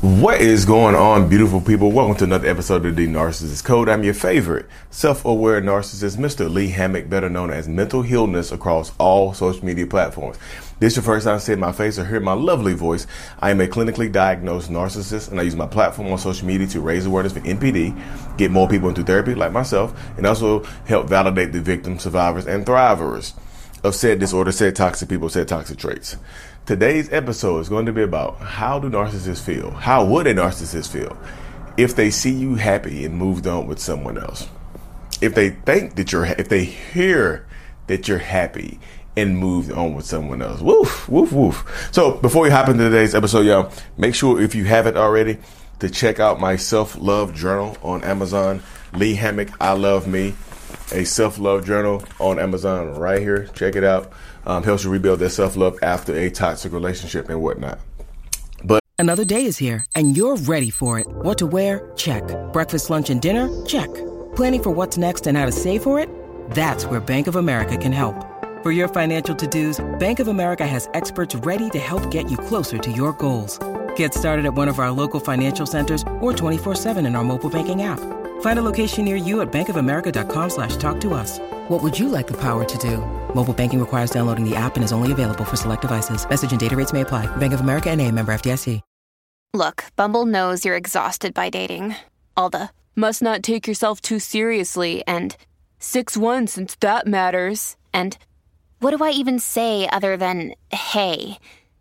What is going on, beautiful people? Welcome to another episode of The Narcissist Code. I'm your favorite self-aware narcissist, Mr. Lee Hammock, better known as Mental Healness, across all social media platforms. This is your first time seeing my face or hearing my lovely voice. I am a clinically diagnosed narcissist, and I use my platform on social media to raise awareness for NPD, get more people into therapy like myself, and also help validate the victims, survivors, and thrivers of said disorder, said toxic people, said toxic traits. Today's episode is going to be about how do narcissists feel? How would a narcissist feel if they see you happy and moved on with someone else? If they think that if they hear that you're happy and moved on with someone else. Woof, woof, woof. So before we hop into today's episode, y'all, make sure if you haven't already to check out my self-love journal on Amazon. Lee Hammock, I Love Me. A self-love journal on Amazon right here. Check it out. Helps you rebuild that self-love after a toxic relationship and whatnot. Another day is here, and you're ready for it. What to wear? Check. Breakfast, lunch, and dinner? Check. Planning for what's next and how to save for it? That's where Bank of America can help. For your financial to-dos, Bank of America has experts ready to help get you closer to your goals. Get started at one of our local financial centers or 24/7 in our mobile banking app. Find a location near you at bankofamerica.com/talktous. What would you like the power to do? Mobile banking requires downloading the app and is only available for select devices. Message and data rates may apply. Bank of America N.A., member FDIC. Look, Bumble knows you're exhausted by dating. All the must not take yourself too seriously and 6'1" since that matters. And what do I even say other than hey?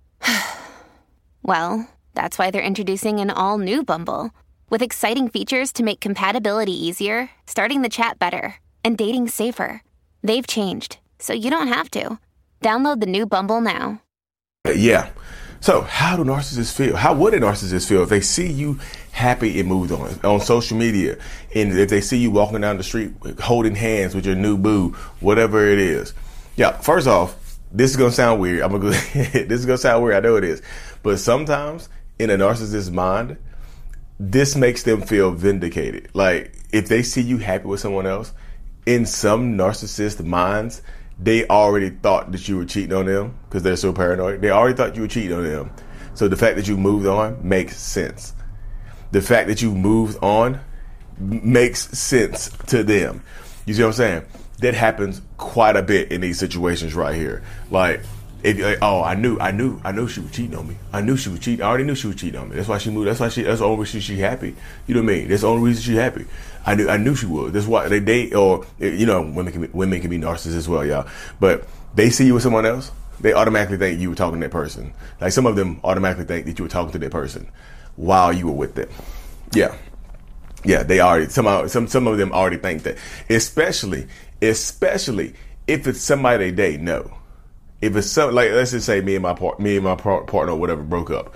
Well, that's why they're introducing an all-new Bumble. With exciting features to make compatibility easier, starting the chat better, and dating safer. They've changed, so you don't have to. Download the new Bumble now. Yeah. So how do narcissists feel? How would a narcissist feel if they see you happy and moved on social media, and if they see you walking down the street holding hands with your new boo, whatever it is? Yeah, first off, this is going to sound weird. This is going to sound weird. I know it is. But sometimes in a narcissist's mind, this makes them feel vindicated. Like if they see you happy with someone else, in some narcissist minds, they already thought that you were cheating on them because they're so paranoid. They already thought you were cheating on them. So the fact that you moved on makes sense. The fact that you moved on makes sense to them. You see what I'm saying? That happens quite a bit in these situations right here. Like, I knew she was cheating on me. I knew she was cheating. I already knew she was cheating on me. That's why she moved. That's the only reason she's happy. You know what I mean? That's the only reason she's happy. I knew she would. That's why they date, or women can be narcissists as well, y'all. But they see you with someone else, they automatically think you were talking to that person. Like some of them automatically think that you were talking to that person while you were with them. Yeah. Yeah, they already some of them already think that. Especially if it's somebody they date. No. If it's something like, let's just say me and my partner or whatever broke up,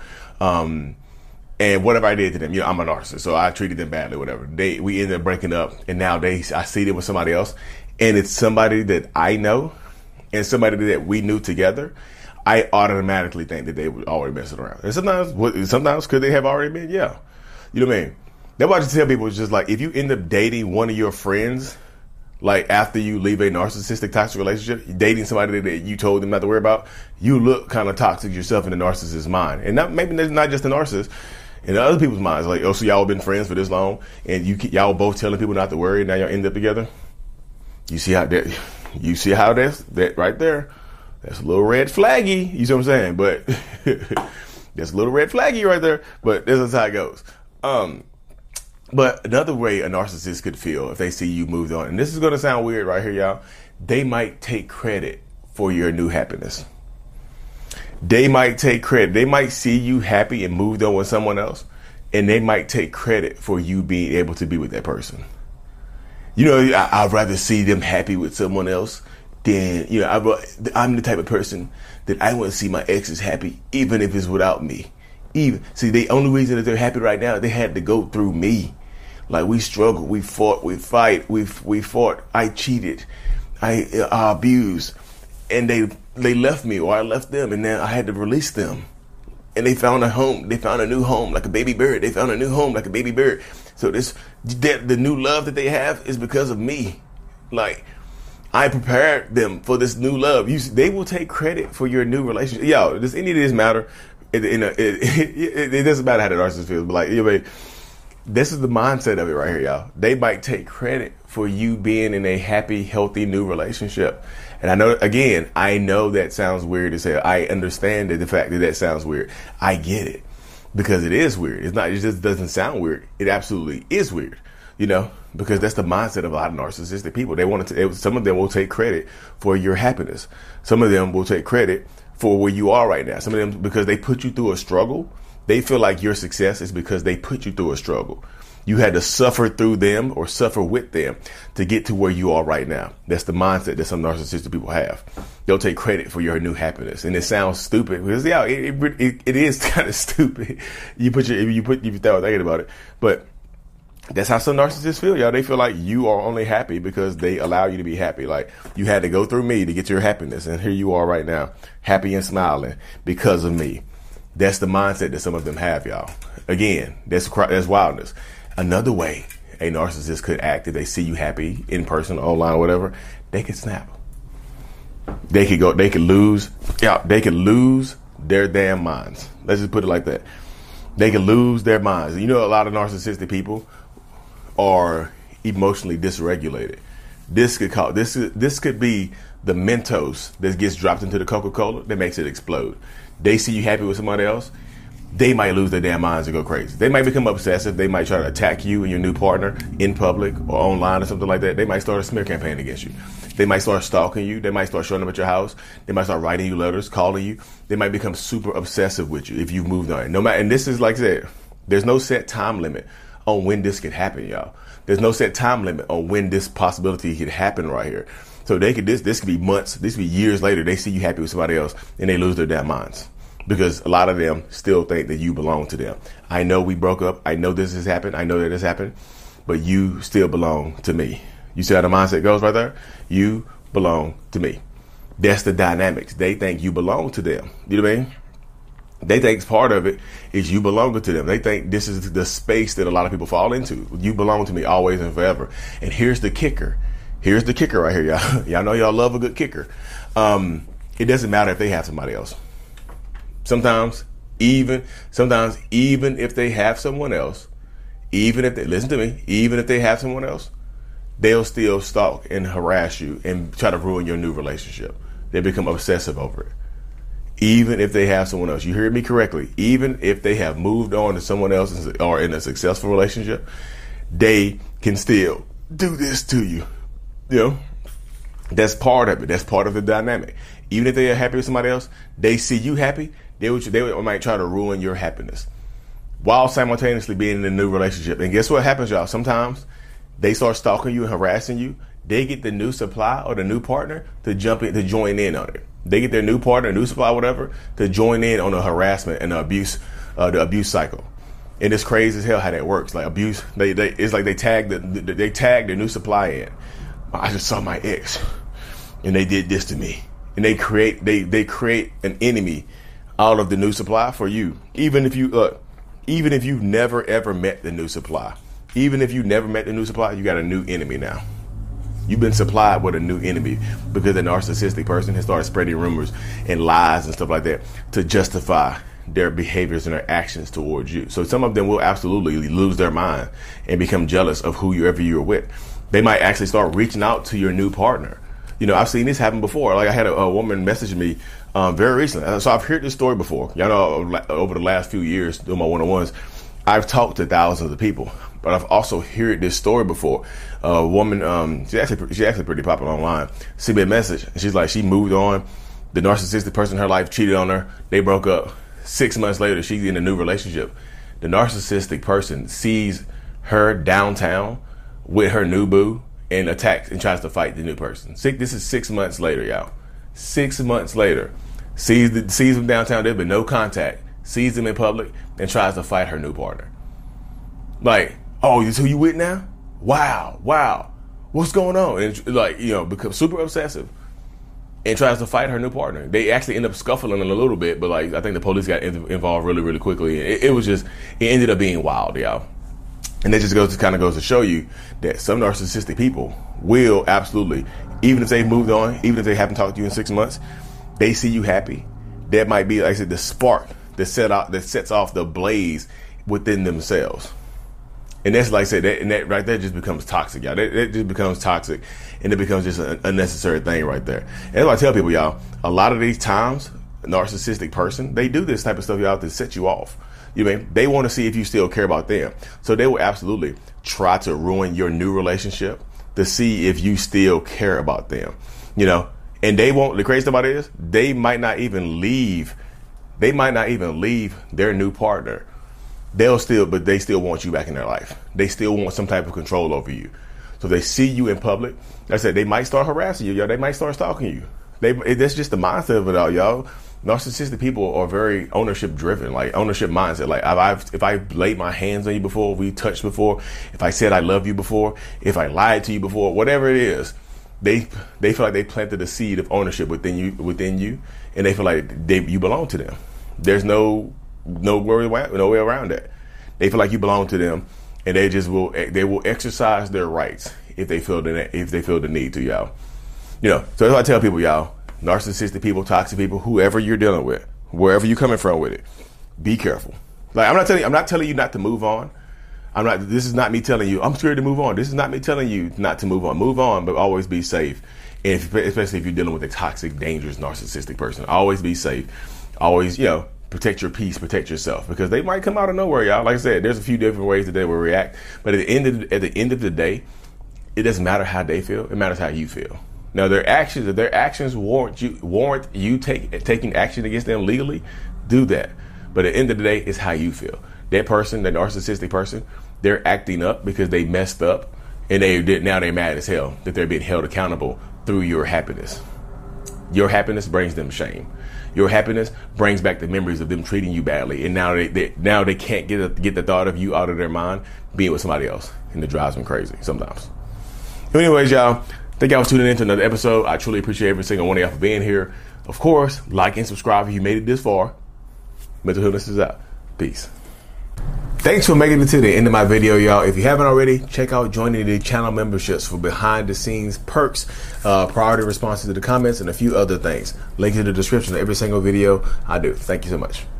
and whatever I did to them, I'm a narcissist, so I treated them badly, whatever. We ended up breaking up, and now I see them with somebody else, and it's somebody that I know, and somebody that we knew together. I automatically think that they were already messing around, and sometimes could they have already been? Yeah, you know what I mean. That's why I just tell people, it's just like if you end up dating one of your friends, like after you leave a narcissistic toxic relationship, dating somebody that you told them not to worry about, you look kind of toxic yourself in the narcissist's mind. And maybe that's not just the narcissist, in other people's minds. Like, oh, so y'all been friends for this long, and y'all both telling people not to worry, and now y'all end up together. You see how that right there? That's a little red flaggy. You see what I'm saying? But that's a little red flaggy right there. But this is how it goes. But another way a narcissist could feel if they see you moved on, and this is going to sound weird right here, y'all, they might take credit for your new happiness. They might take credit. They might see you happy and moved on with someone else, and they might take credit for you being able to be with that person. I'd rather see them happy with someone else than, I'm the type of person that I want to see my exes happy, even if it's without me. The only reason that they're happy right now, they had to go through me. Like, we struggled, we fought, we fought. I cheated, I abused, and they left me, or I left them, and then I had to release them. And they found a home. They found a new home, like a baby bird. They found a new home, like a baby bird. So the new love that they have is because of me. Like, I prepared them for this new love. They will take credit for your new relationship. Yo, does any of this matter? it doesn't matter how the narcissist feels, but like, you know, this is the mindset of it right here, y'all. They might take credit for you being in a happy, healthy new relationship. And I know that sounds weird as hell. I understand the fact that sounds weird. I get it, because it is weird. It just doesn't sound weird. It absolutely is weird, you know, because that's the mindset of a lot of narcissistic people. Some of them will take credit for your happiness. Some of them will take credit for where you are right now. Some of them, because they put you through a struggle, they feel like your success is because they put you through a struggle. You had to suffer through them or suffer with them to get to where you are right now. That's the mindset that some narcissistic people have. They'll take credit for your new happiness. And it sounds stupid because, yeah, it is kind of stupid. You start thinking about it. But that's how some narcissists feel, y'all. They feel like you are only happy because they allow you to be happy. Like, you had to go through me to get your happiness. And here you are right now, happy and smiling because of me. That's the mindset that some of them have, y'all. Again, that's wildness. Another way a narcissist could act if they see you happy in person, online, or whatever, they could snap. They could lose their damn minds. Let's just put it like that. They could lose their minds. You know, a lot of narcissistic people are emotionally dysregulated. This could be the Mentos that gets dropped into the Coca-Cola that makes it explode. They see you happy with somebody else, they might lose their damn minds and go crazy. They might become obsessive. They might try to attack you and your new partner in public or online or something like that. They might start a smear campaign against you. They might start stalking you. They might start showing up at your house. They might start writing you letters, calling you. They might become super obsessive with you if you've moved on. And this is, like I said, there's no set time limit on when this could happen, y'all. There's no set time limit on when this possibility could happen right here. So this could be months, this could be years later. They see you happy with somebody else and they lose their damn minds. Because a lot of them still think that you belong to them. I know we broke up. I know this has happened. I know that this happened. But you still belong to me. You see how the mindset goes right there? You belong to me. That's the dynamics. They think you belong to them. You know what I mean? They think part of it is you belong to them. They think this is the space that a lot of people fall into. You belong to me always and forever. And here's the kicker. Here's the kicker right here, y'all. Y'all know y'all love a good kicker. It doesn't matter if they have somebody else. Sometimes even if they have someone else, even if they have someone else, they'll still stalk and harass you and try to ruin your new relationship. They become obsessive over it. Even if they have someone else, you heard me correctly. Even if they have moved on to someone else or in a successful relationship, they can still do this to you. You know, that's part of it. That's part of the dynamic. Even if they are happy with somebody else, they see you happy. They might try to ruin your happiness while simultaneously being in a new relationship. And guess what happens, y'all? Sometimes they start stalking you and harassing you. They get the new supply or the new partner to join in on it. They get their new partner, new supply, whatever, to join in on the harassment and the abuse cycle. And it's crazy as hell how that works. Like abuse, it's like they tag their new supply in. I just saw my ex, and they did this to me. And they create an enemy out of the new supply for you. Even if you've never ever met the new supply, you got a new enemy now. You've been supplied with a new enemy because the narcissistic person has started spreading rumors and lies and stuff like that to justify their behaviors and their actions towards you. So some of them will absolutely lose their mind and become jealous of whoever you're with. They might actually start reaching out to your new partner. You know, I've seen this happen before. Like I had a woman message me very recently. So I've heard this story before. Y'all know over the last few years doing my one-on-ones, I've talked to thousands of people, but I've also heard this story before. A woman, she's actually pretty popular online. Sent me a message. And she's like, she moved on. The narcissistic person in her life cheated on her. They broke up. 6 months later, she's in a new relationship. The narcissistic person sees her downtown with her new boo and attacks and tries to fight the new person. This is 6 months later, y'all. 6 months later, sees them downtown. There's been no contact. Sees them in public and tries to fight her new partner. Like, oh, this who you with now? Wow. What's going on? And becomes super obsessive and tries to fight her new partner. They actually end up scuffling a little bit, but I think the police got involved really, really quickly. It ended up being wild, y'all. And that just goes to show you that some narcissistic people will absolutely, even if they've moved on, even if they haven't talked to you in 6 months, they see you happy. That might be, like I said, the spark that sets off the blaze within themselves. And that's like I said, that right there just becomes toxic, y'all. That just becomes toxic, and it becomes just an unnecessary thing right there. And that's why I tell people, y'all, a lot of these times, a narcissistic person, they do this type of stuff, y'all, to set you off. You mean they want to see if you still care about them. So they will absolutely try to ruin your new relationship to see if you still care about them. You know, and they won't. The crazy thing about it is they might not even leave. They might not even leave their new partner. But they still want you back in their life. They still want some type of control over you. So if they see you in public, like I said, they might start harassing you, y'all. They might start stalking you. That's just the mindset of it all, y'all. Narcissistic people are very ownership driven, like ownership mindset. Like if I laid my hands on you before, we touched before, if I said I love you before, if I lied to you before, whatever it is, they feel like they planted a seed of ownership within you, and they feel like you belong to them. There's no way around that. They feel like you belong to them, and they will exercise their rights if they feel the need to, y'all. You know, so that's why I tell people, y'all, narcissistic people, toxic people, whoever you're dealing with, wherever you're coming from with it, be careful. Like I'm not telling you not to move on. This is not me telling you I'm scared to move on. This is not me telling you not to move on. Move on, but always be safe. And especially if you're dealing with a toxic, dangerous, narcissistic person, always be safe. Always, you know, protect your peace, protect yourself, because they might come out of nowhere, y'all. Like I said, there's a few different ways that they will react, but at the end of the day, it doesn't matter how they feel. It matters how you feel. Now, if their actions warrant you taking action against them legally, do that. But at the end of the day, it's how you feel. That person, that narcissistic person, they're acting up because they messed up, and now they're mad as hell that they're being held accountable through your happiness. Your happiness brings them shame. Your happiness brings back the memories of them treating you badly, and now they can't get the thought of you out of their mind being with somebody else, and it drives them crazy sometimes. Anyways, y'all, thank y'all for tuning in to another episode. I truly appreciate every single one of y'all for being here. Of course, like and subscribe if you made it this far. Mental Healness is out. Peace. Thanks for making it to the end of my video, y'all. If you haven't already, check out joining the channel memberships for behind the scenes perks, priority responses to the comments, and a few other things. Link in the description of every single video I do. Thank you so much.